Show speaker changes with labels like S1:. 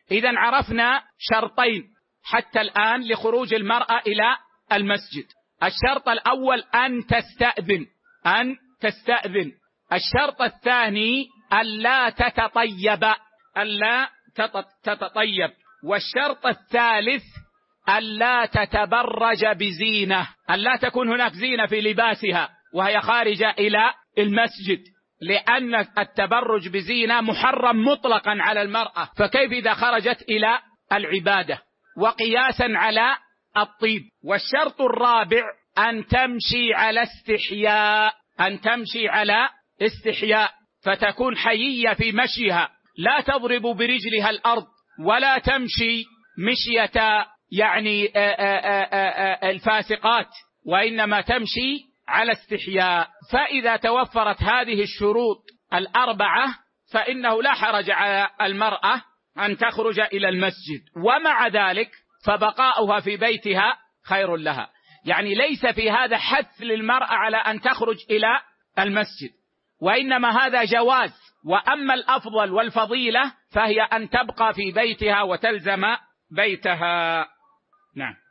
S1: إذن عرفنا شرطين حتى الآن لخروج المرأة إلى المسجد. الشرط الأول أن تستأذن. الشرط الثاني ألا تتطيب. والشرط الثالث ألا تتبرج بزينة، ألا تكون هناك زينة في لباسها وهي خارجة إلى المسجد، لأن التبرج بزينة محرم مطلقا على المرأة، فكيف إذا خرجت إلى العبادة؟ وقياسا على الطيب. والشرط الرابع أن تمشي على استحياء، فتكون حيية في مشيها، لا تضرب برجلها الأرض ولا تمشي مشية يعني الفاسقات، وإنما تمشي على استحياء. فإذا توفرت هذه الشروط الأربعة فإنه لا حرج على المرأة أن تخرج إلى المسجد، ومع ذلك فبقاؤها في بيتها خير لها. يعني ليس في هذا حث للمرأة على أن تخرج إلى المسجد، وإنما هذا جواز. وأما الأفضل والفضيلة فهي أن تبقى في بيتها وتلزم بيتها. نعم.